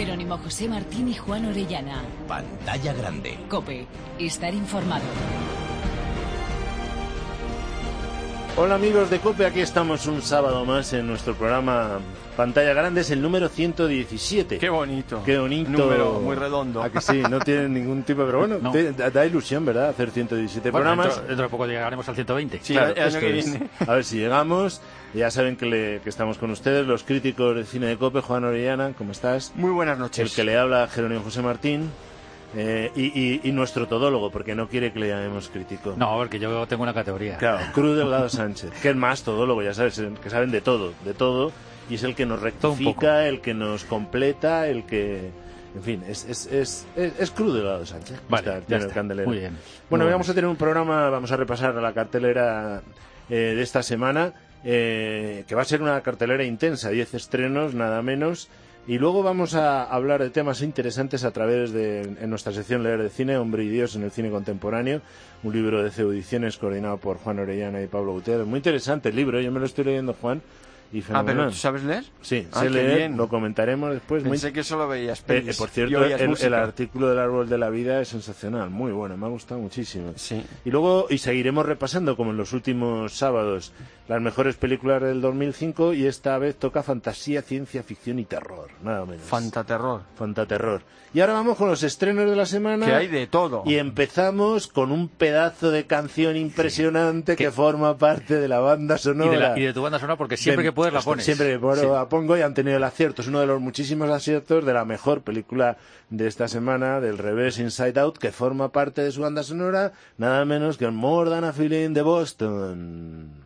Jerónimo José Martín y Juan Orellana. Pantalla grande. COPE. Estar informado. Hola amigos de COPE, aquí estamos un sábado más en nuestro programa Pantalla Grande, es el número 117. Qué bonito. Qué bonito. Número muy redondo. ¿A que sí? No tiene ningún tipo, pero bueno, No. da ilusión, ¿verdad? Hacer 117 programas. Dentro de poco llegaremos al 120. Sí, Claro, el año que esto es. viene. A ver si llegamos. Ya saben que estamos con ustedes, los críticos de cine de COPE. Juan Orellana, ¿cómo estás? Muy buenas El noches. que le habla, Jerónimo José Martín. Y nuestro todólogo, porque no quiere que le llamemos crítico. No, porque yo tengo una categoría. Claro, Cruz Delgado Sánchez, que es más todólogo, ya sabes, que saben de todo, y es el que nos rectifica, el que nos completa, el que... En fin, es Cruz Delgado Sánchez. Vale, ya está. Candelero. Muy bien. Bueno, Muy vamos a tener un programa, vamos a repasar la cartelera de esta semana, que va a ser una cartelera intensa, 10 estrenos, nada menos. Y luego vamos a hablar de temas interesantes a través en nuestra sección Leer de Cine, Hombre y Dios en el cine contemporáneo, un libro de CEU Ediciones coordinado por Juan Orellana y Pablo Gutiérrez. Muy interesante el libro, yo me lo estoy leyendo, Juan, y fenomenal. ¿Pero tú sabes leer? Sí, Ah, sé qué leer, bien. lo comentaremos después. Pensé que solo veías pelis Por y cierto, oías el música. artículo del Árbol de la Vida es sensacional, muy bueno, me ha gustado muchísimo. Sí. Y luego, seguiremos repasando, como en los últimos sábados, las mejores películas del 2005, y esta vez toca fantasía, ciencia ficción y terror, nada menos. Fantaterror. Fantaterror. Y ahora vamos con los estrenos de la semana. Que hay de todo. Y empezamos con un pedazo de canción impresionante que forma parte de la banda sonora. Y de tu banda sonora, porque siempre que puedes la pones. Siempre que puedo la pongo, y han tenido el acierto. Es uno de los muchísimos aciertos de la mejor película de esta semana, del revés Inside Out, que forma parte de su banda sonora, nada menos que More Than a Feeling de Boston.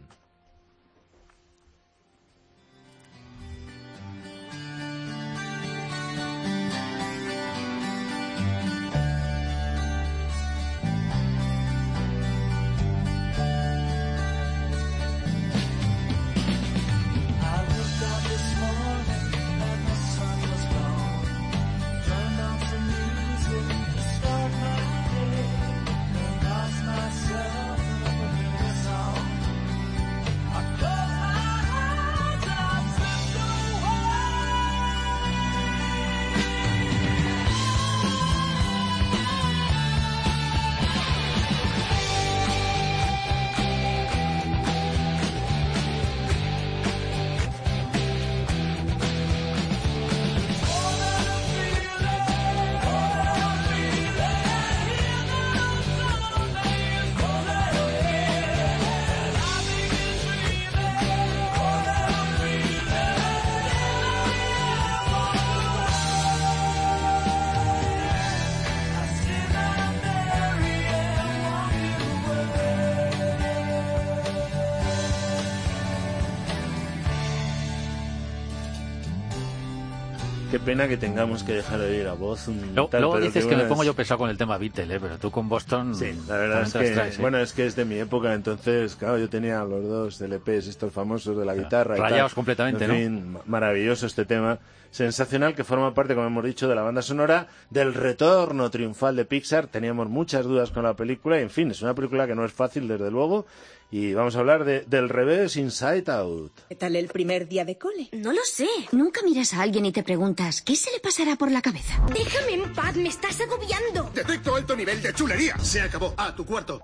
Qué pena que tengamos que dejar de oír la voz. Luego dices que me pongo yo pesado con el tema Beatle, pero tú con Boston... Sí, la verdad es que... traes, Bueno, es que es de mi época, entonces, claro, yo tenía los dos LPs, estos famosos de la guitarra. Rayados y tal. completamente, en fin, maravilloso este tema. Sensacional, que forma parte, como hemos dicho, de la banda sonora del retorno triunfal de Pixar. Teníamos muchas dudas con la película, y en fin, es una película que no es fácil, desde luego. Y vamos a hablar del revés Inside Out. ¿Qué tal el primer día de cole? No lo sé. Nunca miras a alguien y te preguntas, ¿qué se le pasará por la cabeza? Déjame en paz, me estás agobiando. Detecto alto nivel de chulería. Se acabó. A tu cuarto.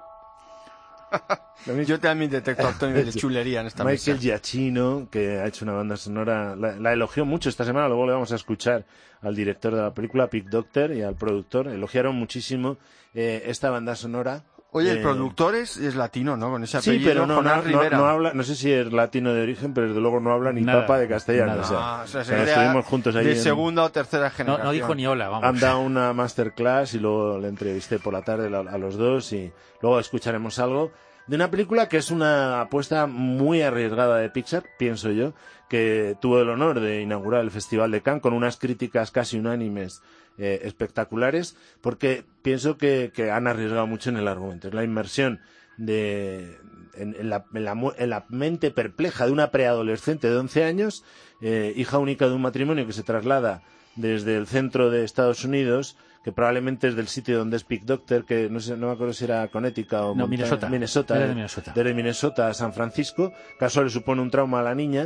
Yo también detecto alto nivel de chulería en esta Michael mesa. Giacchino, que ha hecho una banda sonora, la elogió mucho esta semana. Luego le vamos a escuchar al director de la película, Pete Docter, y al productor. Elogiaron muchísimo esta banda sonora. Oye, el productor es latino, ¿no? Con ese Sí, apellido, pero no Rivera. habla, no sé si es latino de origen, pero desde luego no habla ni Nada, papa de castellano. nada. O sea, estuvimos juntos ahí de segunda o tercera generación. No dijo ni hola, vamos. Han dado una masterclass y luego le entrevisté por la tarde a los dos, y luego escucharemos algo de una película que es una apuesta muy arriesgada de Pixar, pienso yo, que tuvo el honor de inaugurar el Festival de Cannes con unas críticas casi unánimes espectaculares, porque pienso que han arriesgado mucho en el argumento. Es la inmersión en la mente perpleja de una preadolescente de 11 años, hija única de un matrimonio que se traslada desde el centro de Estados Unidos, que probablemente es del sitio donde es Pete Docter, que no me acuerdo si era Connecticut o Minnesota. Minnesota, Era de Minnesota. Desde Minnesota a San Francisco. Caso le supone un trauma a la niña,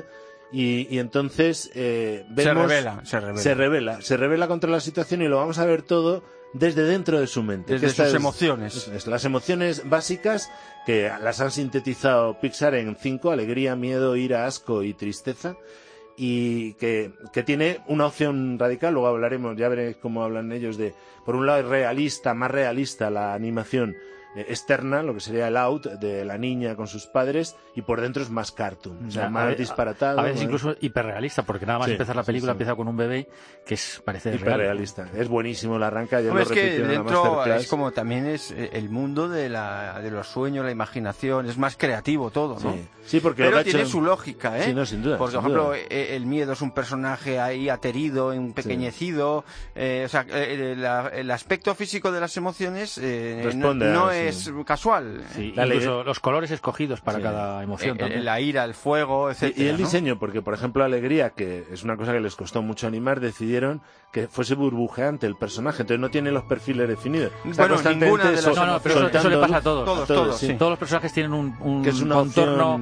y entonces vemos... Se revela contra la situación y lo vamos a ver todo desde dentro de su mente. Desde sus emociones. Las emociones básicas que las han sintetizado Pixar en 5, alegría, miedo, ira, asco y tristeza, y que tiene una opción radical. Luego hablaremos, ya veréis cómo hablan ellos de, por un lado es realista, más realista la animación externa, lo que sería el out de la niña con sus padres, y por dentro es más cartoon, o sea, más disparatado. A veces incluso hiperrealista, porque nada más empezar la película empieza con un bebé que parece hiperrealista. Es buenísimo, la arranca. Es que dentro es como también es el mundo de los sueños, la imaginación, es más creativo todo, ¿no? Sí, porque pero tiene su lógica, ¿eh? Sí, no, sin duda. Por ejemplo, el miedo es un personaje ahí aterido, empequeñecido, o sea, el aspecto físico de las emociones no es casual. Sí, incluso los colores escogidos para cada emoción también. La ira, el fuego, etcétera. Y el diseño, porque por ejemplo Alegría, que es una cosa que les costó mucho animar, decidieron que fuese burbujeante el personaje, entonces no tiene los perfiles definidos. Bueno, ninguna de las pero eso le pasa a todos. Todos, sí. Todos los personajes tienen un que es una contorno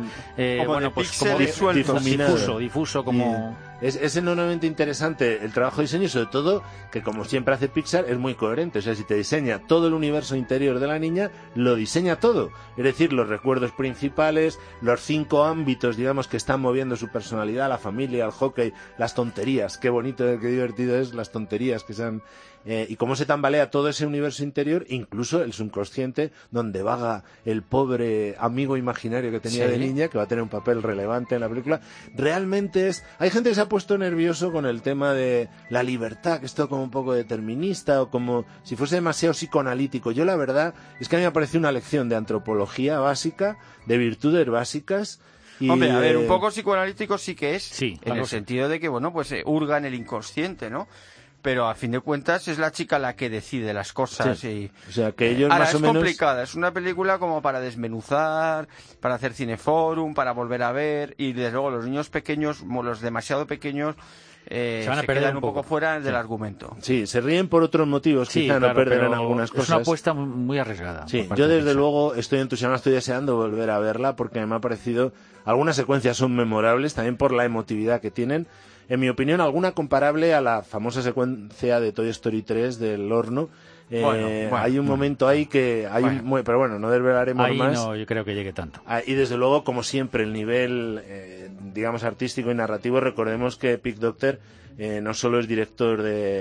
como difuso, como... Es enormemente interesante el trabajo de diseño, y sobre todo que, como siempre hace Pixar, es muy coherente. O sea, si te diseña todo el universo interior de la niña, lo diseña todo. Es decir, los recuerdos principales, los 5 ámbitos, digamos, que están moviendo su personalidad, la familia, el hockey, las tonterías. Qué bonito, qué divertido es las tonterías que se han... y cómo se tambalea todo ese universo interior, incluso el subconsciente, donde vaga el pobre amigo imaginario que tenía de niña, que va a tener un papel relevante en la película. Realmente hay gente que se ha puesto nervioso con el tema de la libertad, que es todo como un poco determinista, o como si fuese demasiado psicoanalítico. Yo la verdad es que a mí me ha parecido una lección de antropología básica, de virtudes básicas. Hombre, a ver, un poco psicoanalítico sí que es, en el sentido de que, bueno, pues hurga en el inconsciente, ¿no? Pero a fin de cuentas es la chica la que decide las cosas. Sí. O sea, que ellos ahora, más o menos... es complicada, es una película como para desmenuzar, para hacer cineforum, para volver a ver, y desde luego los niños pequeños, los demasiado pequeños, se quedan un poco fuera del argumento. Sí, se ríen por otros motivos, quizá no perderán algunas cosas. Es una apuesta muy arriesgada. Sí, yo desde luego estoy entusiasmado, estoy deseando volver a verla, porque me ha parecido... Algunas secuencias son memorables, también por la emotividad que tienen. En mi opinión, alguna comparable a la famosa secuencia de Toy Story 3 del horno. Hay un momento ahí que... pero bueno, no desvelaremos ahí más. No, yo creo que llegue tanto. Y desde luego, como siempre, el nivel, digamos, artístico y narrativo. Recordemos que Pete Docter no solo es director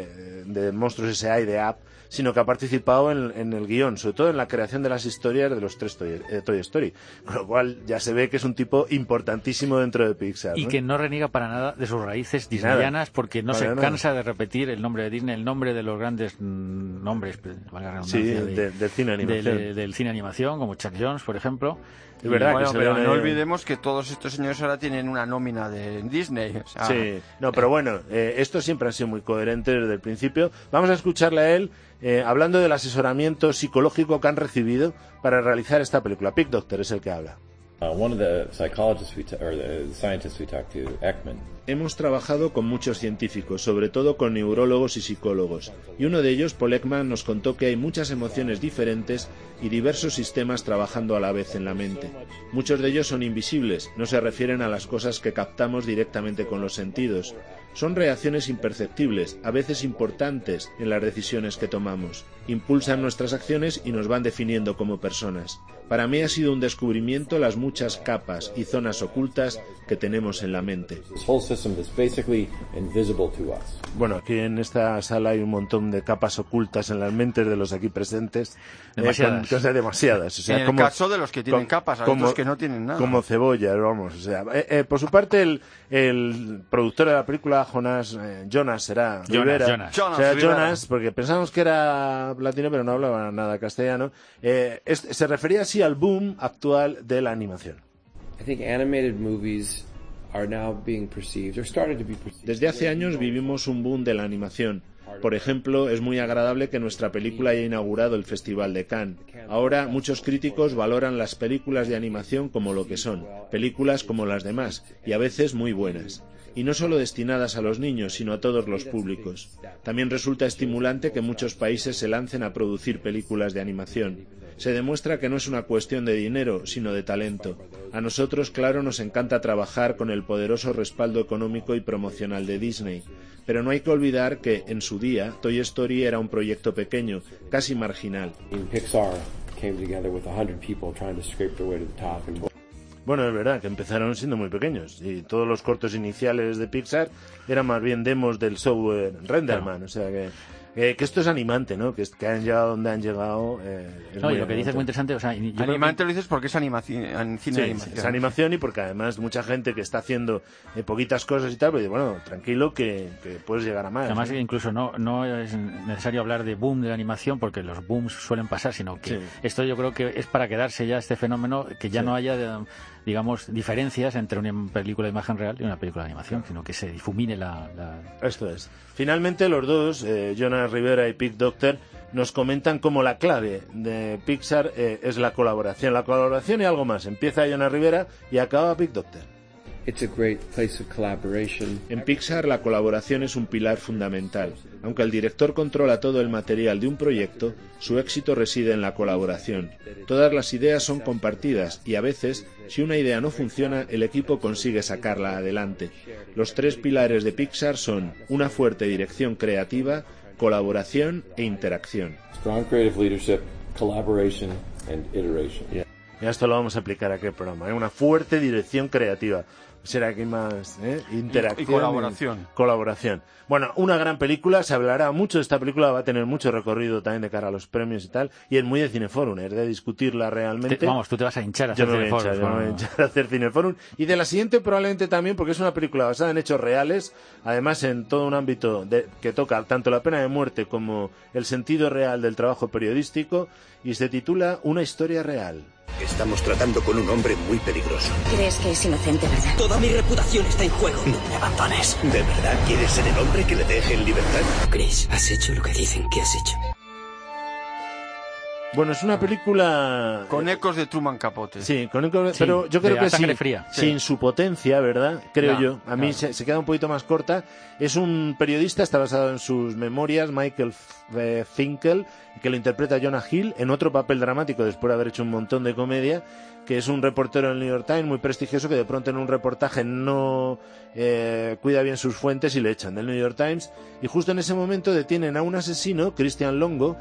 de Monstruos S.A. y de Up, sino que ha participado en el guión, sobre todo en la creación de las historias de los 3 Toy Story, con lo cual ya se ve que es un tipo importantísimo dentro de Pixar, y que no reniega para nada de sus raíces disneyanas, porque no se cansa de repetir el nombre de Disney, el nombre de los grandes nombres, valga la redundancia, del cine animación, del cine animación, como Chuck Jones, por ejemplo. Es verdad, pero no olvidemos que todos estos señores ahora tienen una nómina de Disney. O sea, pero bueno, estos siempre han sido muy coherentes desde el principio. Vamos a escucharle a él hablando del asesoramiento psicológico que han recibido para realizar esta película. Pete Docter es el que habla. One of the psychologists the scientists we talked to, Ekman. Hemos trabajado con muchos científicos, sobre todo con neurólogos y psicólogos, y uno de ellos, Paul Ekman, nos contó que hay muchas emociones diferentes y diversos sistemas trabajando a la vez en la mente. Muchos de ellos son invisibles, no se refieren a las cosas que captamos directamente con los sentidos. Son reacciones imperceptibles, a veces importantes en las decisiones que tomamos. Impulsan nuestras acciones y nos van definiendo como personas. Para mí ha sido un descubrimiento las muchas capas y zonas ocultas que tenemos en la mente. Bueno, aquí en esta sala hay un montón de capas ocultas en las mentes de los aquí presentes. Demasiadas. O sea, en el caso de los que tienen capas, hay otros que no tienen nada. Como cebollas, vamos. O sea, por su parte, el productor de la película, Jonas, porque pensamos que era latino, pero no hablaba nada castellano. Se refería así al boom actual de la animación. Desde hace años vivimos un boom de la animación. Por ejemplo, es muy agradable que nuestra película haya inaugurado el Festival de Cannes. Ahora, muchos críticos valoran las películas de animación como lo que son, películas como las demás, y a veces muy buenas. Y no solo destinadas a los niños, sino a todos los públicos. También resulta estimulante que muchos países se lancen a producir películas de animación. Se demuestra que no es una cuestión de dinero, sino de talento. A nosotros, claro, nos encanta trabajar con el poderoso respaldo económico y promocional de Disney. Pero no hay que olvidar que, en su día, Toy Story era un proyecto pequeño, casi marginal. Bueno, es verdad que empezaron siendo muy pequeños y todos los cortos iniciales de Pixar eran más bien demos del software Renderman, claro. O sea que esto es animante, ¿no? Que han llegado donde han llegado. No, y lo que dices es muy interesante. O sea, animante lo dices porque es animación, cine de animación. Es animación y porque además mucha gente que está haciendo poquitas cosas y tal, pues bueno, tranquilo que puedes llegar a más. Además, ¿no? Incluso no es necesario hablar de boom de la animación porque los booms suelen pasar, sino que esto yo creo que es para quedarse ya este fenómeno, que ya no haya, digamos, diferencias entre una película de imagen real y una película de animación, sino que se difumine Esto es. Finalmente los dos, Jonas Rivera y Pete Docter, nos comentan cómo la clave de Pixar es la colaboración. La colaboración y algo más. Empieza Jonas Rivera y acaba Pete Docter. En Pixar la colaboración es un pilar fundamental. Aunque el director controla todo el material de un proyecto, su éxito reside en la colaboración. Todas las ideas son compartidas y a veces, si una idea no funciona, el equipo consigue sacarla adelante. Los tres pilares de Pixar son una fuerte dirección creativa, colaboración e interacción. Strong creative leadership, collaboration and iteration. Y esto lo vamos a aplicar a aquel programa. Una fuerte dirección creativa. Será que hay más interacción y colaboración. Bueno, una gran película, se hablará mucho de esta película, va a tener mucho recorrido también de cara a los premios y tal, y es muy de Cineforum, es de discutirla realmente. Vamos, tú te vas a hinchar a hacer Cineforum. Yo me voy a hinchar a hacer Cineforum. Y de la siguiente probablemente también, porque es una película basada en hechos reales, además en todo un ámbito que toca tanto la pena de muerte como el sentido real del trabajo periodístico, y se titula Una historia real. Estamos tratando con un hombre muy peligroso. ¿Crees que es inocente, verdad? Toda mi reputación está en juego. No me abandones. ¿De verdad quieres ser el hombre que le deje en libertad? Chris, has hecho lo que dicen que has hecho. Bueno, es una película... Con ecos de Truman Capote. Sí, con ecos, sí, pero yo creo que sin su potencia, ¿verdad? Creo yo. A mí se queda un poquito más corta. Es un periodista, está basado en sus memorias, Michael Finkel, que lo interpreta Jonah Hill en otro papel dramático después de haber hecho un montón de comedia, que es un reportero del New York Times muy prestigioso que de pronto en un reportaje no cuida bien sus fuentes y le echan del New York Times, y justo en ese momento detienen a un asesino, Christian Longo,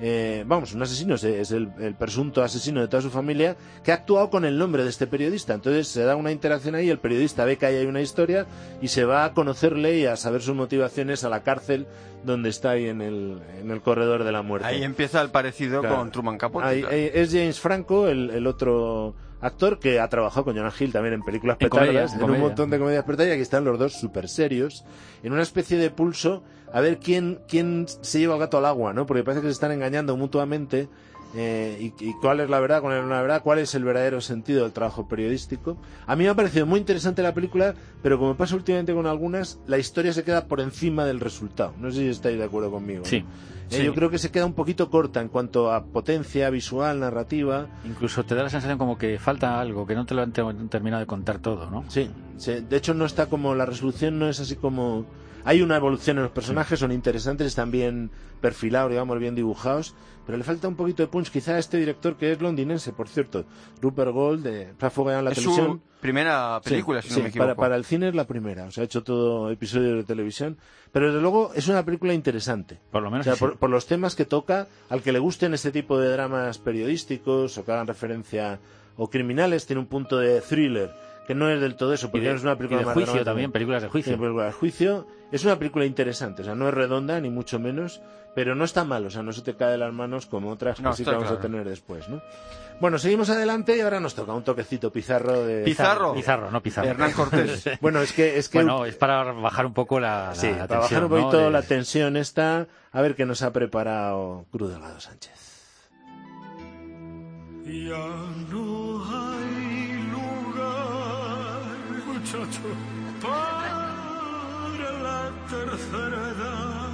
un asesino, es el presunto asesino de toda su familia, que ha actuado con el nombre de este periodista. Entonces se da una interacción ahí, el periodista ve que ahí hay una historia y se va a conocerle y a saber sus motivaciones a la cárcel donde está ahí en el corredor de la muerte. Ahí empieza el parecido con Truman Capote. Es James Franco, el otro actor que ha trabajado con Jonah Hill también en películas petardas, en un montón de comedias petardas, y aquí están los dos súper serios, en una especie de pulso a ver quién se lleva el gato al agua, ¿no? Porque parece que se están engañando mutuamente, y cuál es la verdad, cuál es el verdadero sentido del trabajo periodístico. A mí me ha parecido muy interesante la película, pero como pasa últimamente con algunas, la historia se queda por encima del resultado. No sé si estáis de acuerdo conmigo. Sí. Sí. Yo creo que se queda un poquito corta en cuanto a potencia visual, narrativa. Incluso te da la sensación como que falta algo, que no te lo han terminado de contar todo, ¿no? Sí. De hecho no está como, la resolución no es así como... Hay una evolución en los personajes, son interesantes, están bien perfilados, digamos, bien dibujados, pero le falta un poquito de punch. Quizá a este director, que es londinense, por cierto, Rupert Gold, de Tráfaga en la televisión. Su primera película, si no me equivoco. Para el cine es la primera, o sea, ha hecho todo episodios de televisión, pero desde luego es una película interesante. Por lo menos, o sea, por los temas que toca, al que le gusten este tipo de dramas periodísticos o que hagan referencia, o criminales, tiene un punto de thriller, que no es del todo eso, porque no es una película de juicio también, películas de juicio. Películas de juicio. Es una película interesante, o sea, no es redonda, ni mucho menos, pero no está mal, o sea, no se te cae de las manos como otras que sí que vamos a tener después, ¿no? Bueno, seguimos adelante y ahora nos toca un toquecito Pizarro de... Pizarro, no Pizarro. Hernán Cortés. Bueno, es que... Bueno, es para bajar un poco la sí, tensión, para bajar un poquito, ¿no? La tensión esta, a ver qué nos ha preparado Cruz Delgado Sánchez. Ya no hay lugar, muchacho, para la tercera edad,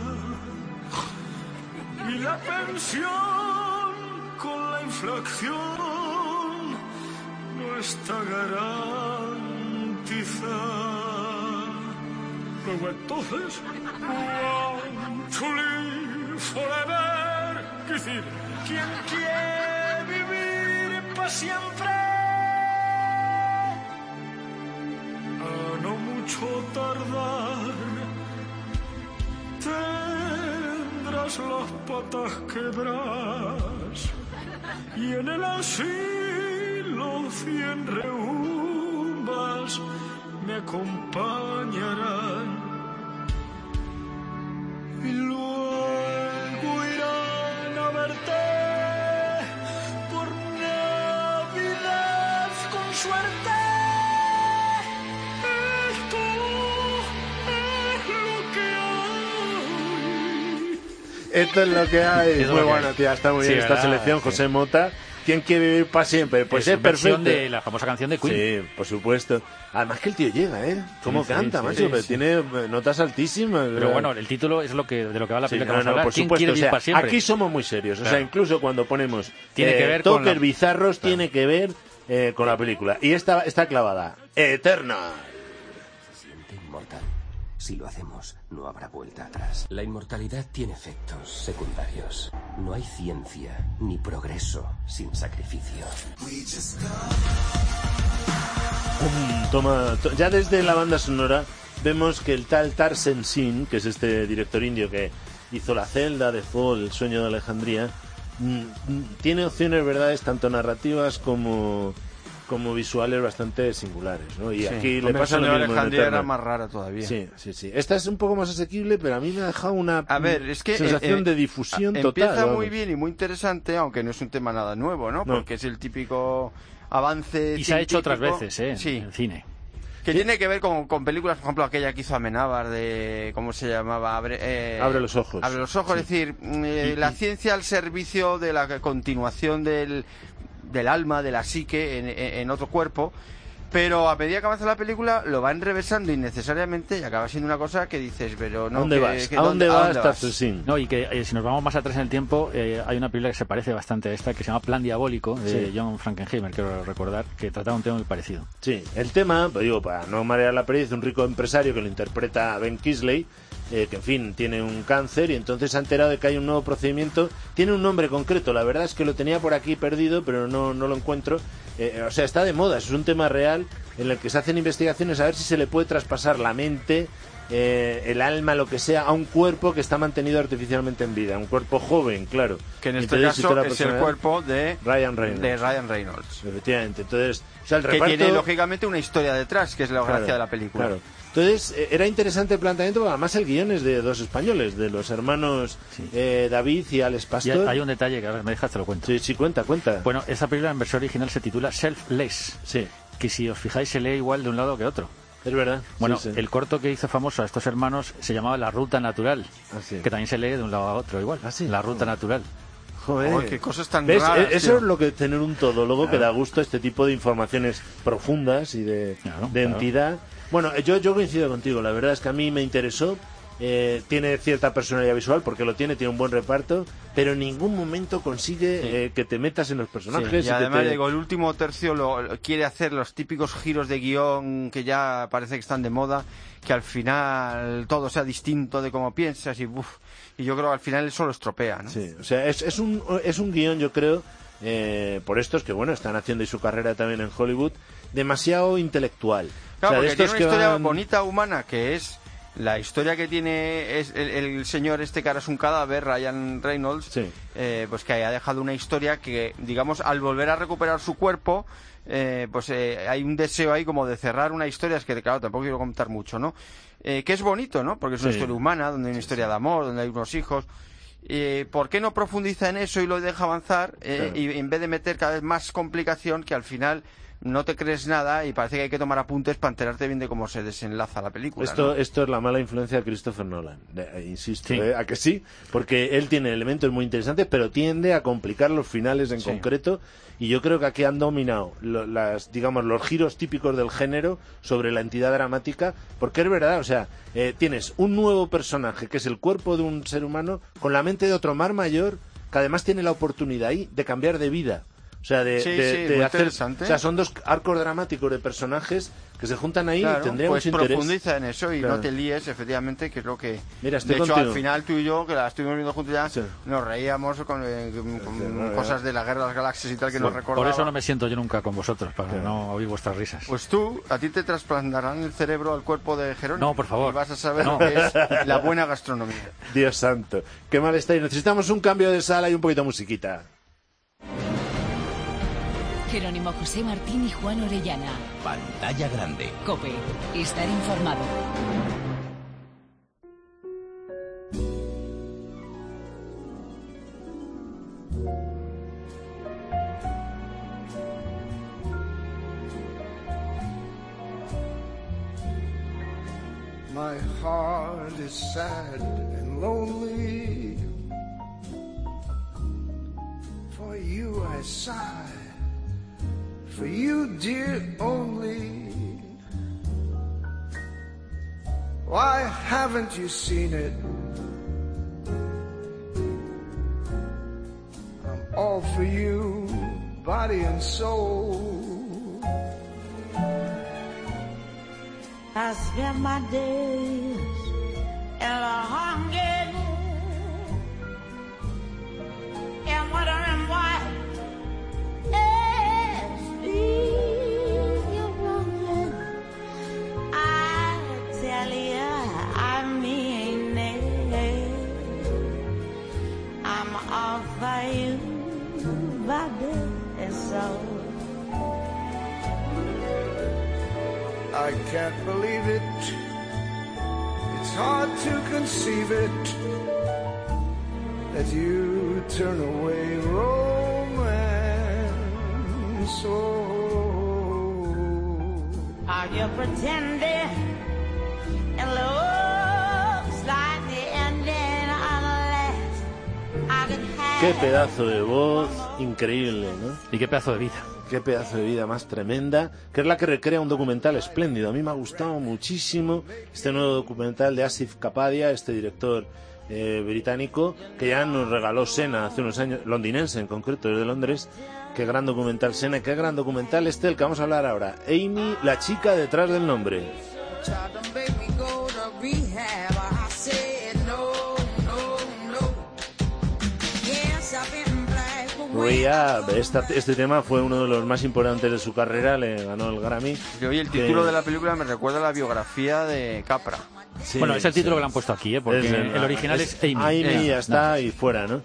y la pensión con la inflación no está garantizada. Luego entonces, want to live forever, es decir, ¿quién quiere vivir para siempre. A no mucho tardar tendrás las patas quebradas y en el asilo 100 rehumbas me acompañarán. Y luego irán a verte por Navidad con suerte. Esto es lo que hay. Esto es lo que hay. Muy bueno, tía, está muy bien esta selección, José Mota. ¿Quién quiere vivir para siempre? Pues es perfecto. De la famosa canción de Queen. Sí, por supuesto. Además que el tío llega, ¿eh? ¿Cómo canta, macho? Pero tiene notas altísimas. Pero bueno, el título es de lo que va la película que vamos a hablar. Por ¿Quién supuesto, quiere vivir para siempre? Aquí somos muy serios. O sea, incluso cuando ponemos tiene que ver toques bizarros, tiene que ver con la película. Y esta está clavada. Eterna. Se siente inmortal. Si lo hacemos, no habrá vuelta atrás. La inmortalidad tiene efectos secundarios. No hay ciencia ni progreso sin sacrificio. Ya desde la banda sonora vemos que el tal Tarsem Singh, que es este director indio que hizo La celda de Fall, El sueño de Alejandría, tiene opciones, verdades, tanto narrativas como visuales bastante singulares, ¿no? Y aquí le pasa lo mismo. Alejandría era más rara todavía. Sí. Esta es un poco más asequible, pero a mí me ha dejado una sensación de difusión total. Empieza muy bien y muy interesante, aunque no es un tema nada nuevo, ¿no? Porque es el típico avance y se ha hecho otras veces, en el cine. Que tiene que ver con películas, por ejemplo, aquella que hizo Amenábar de... ¿Cómo se llamaba? Abre los ojos. Abre los ojos, es decir, la ciencia al servicio de la continuación del alma, de la psique en otro cuerpo, pero a medida que avanza la película lo va enrevesando innecesariamente y acaba siendo una cosa que dices, pero no... ¿A dónde vas, Tarsem Singh? No, y que si nos vamos más atrás en el tiempo, hay una película que se parece bastante a esta, que se llama Plan Diabólico, de John Frankenheimer, quiero recordar, que trataba un tema muy parecido. Sí, el tema, pues digo, para no marear la perdiz, un rico empresario que lo interpreta Ben Kingsley, que en fin, tiene un cáncer y entonces se ha enterado de que hay un nuevo procedimiento. Tiene un nombre concreto, la verdad es que lo tenía por aquí perdido, pero no lo encuentro. O sea, está de moda, es un tema real en el que se hacen investigaciones a ver si se le puede traspasar la mente, el alma, lo que sea, a un cuerpo que está mantenido artificialmente en vida, un cuerpo joven, claro. Que en este caso es el cuerpo de Ryan Reynolds. Efectivamente, entonces... O sea, el reparto... Que tiene, lógicamente, una historia detrás, que es la gracia de la película. Claro. Entonces, era interesante el planteamiento, porque además el guión es de dos españoles, de los hermanos David y Alex Pastor. Y hay un detalle que ahora me dejas, te lo cuento. Sí, cuenta. Bueno, esta película en versión original se titula Selfless. Sí. Que si os fijáis se lee igual de un lado que otro. Es verdad. Bueno, el corto que hizo famoso a estos hermanos se llamaba La Ruta Natural, que también se lee de un lado a otro igual. La Ruta Natural. Joder, qué cosas tan ¿ves? raras. Eso es lo que tener un todólogo que da gusto, este tipo de informaciones profundas y de entidad. Bueno, yo coincido contigo, la verdad es que a mí me interesó. Tiene cierta personalidad visual porque tiene un buen reparto, pero en ningún momento consigue que te metas en los personajes. Y además, el último tercio quiere hacer los típicos giros de guión que ya parece que están de moda, que al final todo sea distinto de como piensas y yo creo que al final eso lo estropea, ¿no? Sí, o sea, es un guión, yo creo, por estos que están haciendo su carrera también en Hollywood, demasiado intelectual. Claro, porque tiene una historia bonita, humana, que es la historia que tiene el señor que ahora es un cadáver, Ryan Reynolds, pues que ha dejado una historia que, digamos, al volver a recuperar su cuerpo, hay un deseo ahí como de cerrar una historia, es que claro, tampoco quiero contar mucho, ¿no? Que es bonito, ¿no? Porque es una historia humana, donde hay una historia de amor, donde hay unos hijos. ¿Por qué no profundiza en eso y lo deja avanzar? Y en vez de meter cada vez más complicación, que al final no te crees nada y parece que hay que tomar apuntes para enterarte bien de cómo se desenlaza la película. Esto es la mala influencia de Christopher Nolan, insisto, ¿a que sí? Porque él tiene elementos muy interesantes, pero tiende a complicar los finales en concreto, y yo creo que aquí han dominado los giros típicos del género sobre la entidad dramática, porque es verdad, o sea, tienes un nuevo personaje que es el cuerpo de un ser humano con la mente de otro mar mayor, que además tiene la oportunidad ahí de cambiar de vida. O sea, de hacer, o sea, son dos arcos dramáticos de personajes que se juntan ahí, claro, y tendría pues mucho interés. profundiza en eso y Claro. no te líes, efectivamente, que es lo que... Mira, estoy de hecho, contigo. al final tú y yo, que la estuvimos viendo juntos ya, Sí. nos reíamos con cosas de la Guerra de las Galaxias y tal que nos recordaba. Por eso no me siento yo nunca con vosotros, para no oír vuestras risas. Pues tú, a ti te trasplantarán el cerebro al cuerpo de Jerónimo. No, por favor. Y vas a saber lo que es la buena gastronomía. Dios santo, qué mal estáis. Necesitamos un cambio de sala y un poquito de musiquita. Jerónimo José Martín y Juan Orellana. Pantalla grande. COPE. Estar informado. My heart is sad and lonely. For you I sigh. For you, dear, only. Why haven't you seen it? I'm all for you, body and soul. I spend my days in a hunger and wondering why it's you're wrong. I tell you, I mean it. I'm all for you, body and soul. I can't believe it. It's hard to conceive it that you turn away romance. Oh. Are you pretending? It looks like the ending unless I can have. Qué pedazo de voz, increíble, ¿no? Y qué pedazo de vida. Qué pedazo de vida más tremenda, que es la que recrea un documental espléndido. A mí me ha gustado muchísimo este nuevo documental de Asif Kapadia, este director británico, que ya nos regaló Senna hace unos años, londinense en concreto, desde Londres. Qué gran documental Senna, qué gran documental del que vamos a hablar ahora. Amy, la chica detrás del nombre. Rehab, este tema fue uno de los más importantes de su carrera, le ganó el Grammy. Y hoy el título de la película me recuerda a la biografía de Capra. Sí, bueno, es el título que le han puesto aquí, porque el original es Amy. Amy ya está y fuera, ¿no?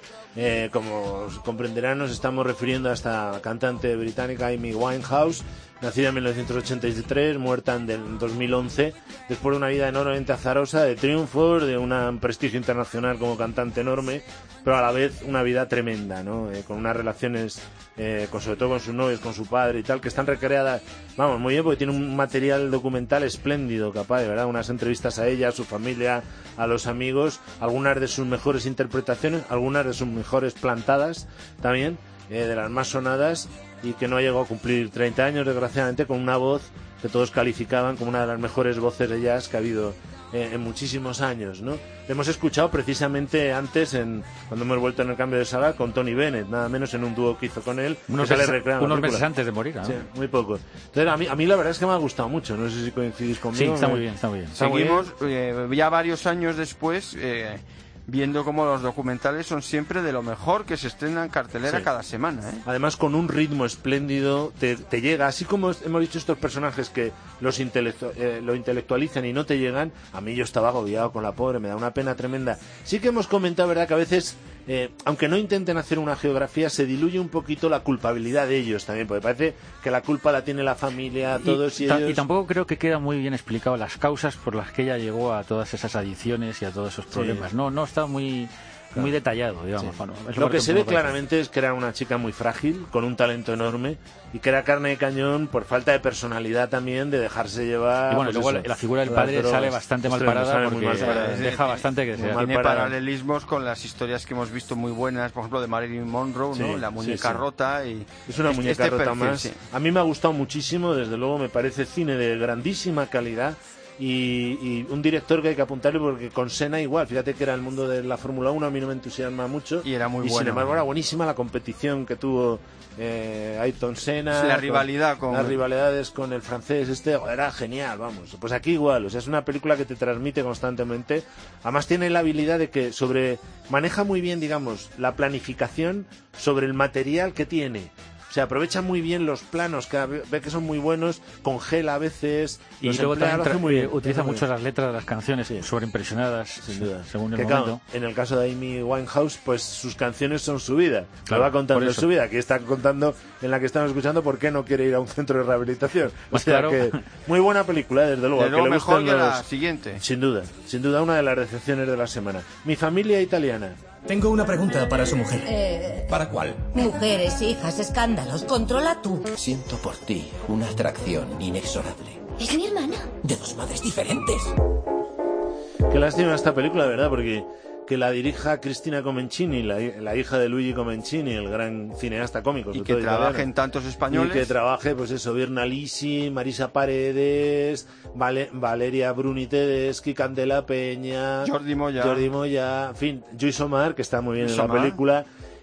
Como comprenderán, nos estamos refiriendo a esta cantante británica Amy Winehouse, nacida en 1983, muerta en 2011, después de una vida enormemente azarosa, de triunfos, de un prestigio internacional como cantante enorme, pero a la vez una vida tremenda, ¿no? Con unas relaciones, sobre todo con sus novios, con su padre y tal, que están recreadas, vamos, muy bien, porque tiene un material documental espléndido, capaz, de verdad, unas entrevistas a ella, a su familia, a los amigos, algunas de sus mejores interpretaciones, algunas de sus mejores plantadas también, de las más sonadas, y que no llegó a cumplir 30 años, desgraciadamente, con una voz que todos calificaban como una de las mejores voces de jazz que ha habido en muchísimos años, ¿no? Le hemos escuchado precisamente antes, cuando hemos vuelto en el cambio de sala, con Tony Bennett, nada menos en un dúo que hizo con él. Unos meses antes de morir, ¿no? Sí, muy poco. Entonces, a mí la verdad es que me ha gustado mucho, no sé si coincidís conmigo. Sí, está muy bien, está muy bien. Seguimos, ya varios años después, viendo cómo los documentales son siempre de lo mejor que se estrena en cartelera cada semana, ¿eh? Además, con un ritmo espléndido, te llega, así como hemos dicho estos personajes que lo intelectualizan y no te llegan. A mí yo estaba agobiado con la pobre, me da una pena tremenda. Sí que hemos comentado, ¿verdad?, que a veces, aunque no intenten hacer una geografía, se diluye un poquito la culpabilidad de ellos también, porque parece que la culpa la tiene la familia, todos y ellos. Y tampoco creo que queda muy bien explicado las causas por las que ella llegó a todas esas adicciones y a todos esos problemas. No está muy detallado, digamos. Sí. Bueno, lo que se ve claramente es que era una chica muy frágil, con un talento enorme, y que era carne de cañón por falta de personalidad también, de dejarse llevar. Y bueno, luego la figura del padre sale bastante mal parada, porque deja bastante que sea. Tiene paralelismos con las historias que hemos visto muy buenas, por ejemplo, de Marilyn Monroe, ¿no? La muñeca rota. Y es una muñeca rota perfil, más. A mí me ha gustado muchísimo, desde luego me parece cine de grandísima calidad. y un director que hay que apuntarle porque con Senna igual, fíjate que era el mundo de la Fórmula 1, a mí no me entusiasma mucho y era muy bueno. Sin embargo era buenísima la competición que tuvo Ayrton Senna, sí, las rivalidades con el francés era genial, vamos. Pues aquí igual, o sea, es una película que te transmite constantemente, además tiene la habilidad de que maneja muy bien, digamos, la planificación sobre el material que tiene. O sea, aprovecha muy bien los planos, que ve que son muy buenos, congela a veces. Y luego también utiliza mucho las letras de las canciones, sobreimpresionadas, sin duda, según el momento. Claro, en el caso de Amy Winehouse, pues sus canciones son su vida. Claro, lo va contando su vida, que está contando en la que estamos escuchando por qué no quiere ir a un centro de rehabilitación. Pues o sea claro. Que muy buena película, desde luego. Desde luego mejor que la siguiente. Sin duda, una de las decepciones de la semana. Mi familia italiana. Tengo una pregunta para su mujer. ¿Para cuál? Mujeres, hijas, escándalos. Controla tú. Siento por ti una atracción inexorable. ¿Es mi hermana? De dos madres diferentes. Qué lástima esta película, de verdad, porque que la dirija Cristina Comencini, la hija de Luigi Comencini, el gran cineasta cómico. Y que trabaje en tantos españoles. Y que trabaje, pues eso, Virna Lisi, Marisa Paredes, Valeria Bruni Tedeschi, Candela Peña, Jordi Moya, en fin, Lluís Omar, que está muy bien en la película.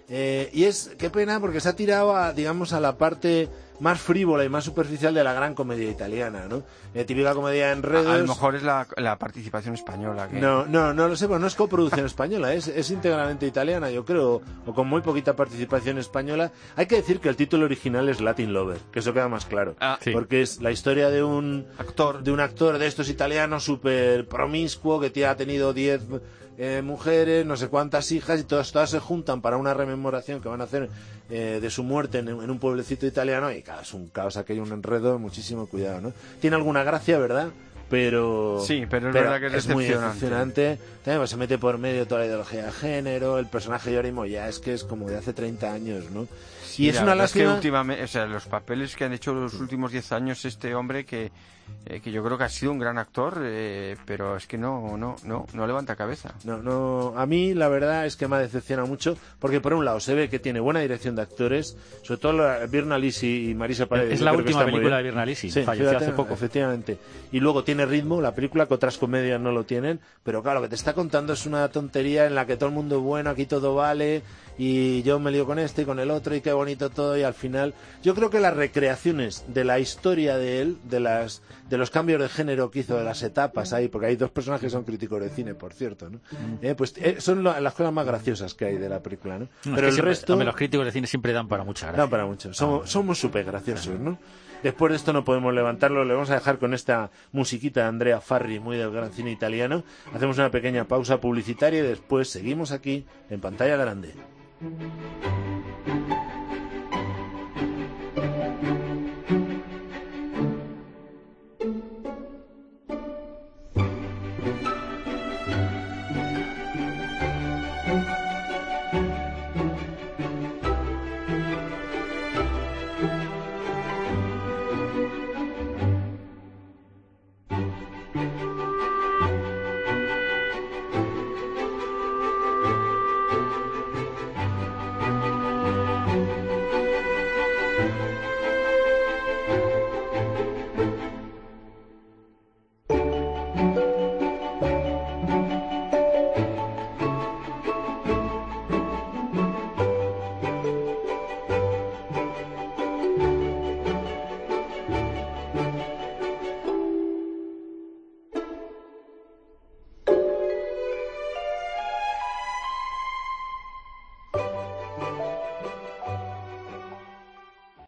Y qué pena, porque se ha tirado a la parte más frívola y más superficial de la gran comedia italiana, ¿no? Típica comedia en enredos. A lo mejor es la participación española. No lo sé, pero no es coproducción española, es íntegramente italiana, yo creo, o con muy poquita participación española. Hay que decir que el título original es Latin Lover, que eso queda más claro, porque es la historia de un actor de estos italianos súper promiscuo que ha tenido 10 mujeres, no sé cuántas hijas, y todas se juntan para una rememoración que van a hacer de su muerte en un pueblecito italiano, y es un caos aquello, un enredo, muchísimo cuidado, ¿no? Tiene alguna gracia, ¿verdad? Pero es verdad que es muy decepcionante. También pues, se mete por medio toda la ideología de género, el personaje de Jordi Moya es como de hace 30 años, ¿no? Sí, y es una lástima. Es que últimamente, o sea, los papeles que han hecho los últimos 10 años este hombre que yo creo que ha sido un gran actor, pero es que no levanta cabeza. No, a mí la verdad es que me ha decepcionado mucho, porque por un lado se ve que tiene buena dirección de actores, sobre todo Virna Lisi y Marisa Paredes. Es la última película de Virna Lisi, falleció hace poco. Efectivamente. Y luego tiene ritmo, la película, que otras comedias no lo tienen, pero claro, lo que te está contando es una tontería en la que todo el mundo es bueno, aquí todo vale, y yo me lío con este y con el otro, y qué bonito todo, y al final yo creo que las recreaciones de la historia de él, de los cambios de género que hizo, de las etapas ahí, porque hay dos personajes que son críticos de cine, por cierto, ¿no? Son las cosas más graciosas que hay de la película, ¿no? Pero el resto... los críticos de cine siempre dan para mucha gracia. Dan para mucho. Somos súper graciosos, ¿no? Después de esto no podemos levantarlo, le vamos a dejar con esta musiquita de Andrea Farri, muy del gran cine italiano. Hacemos una pequeña pausa publicitaria y después seguimos aquí en Pantalla Grande.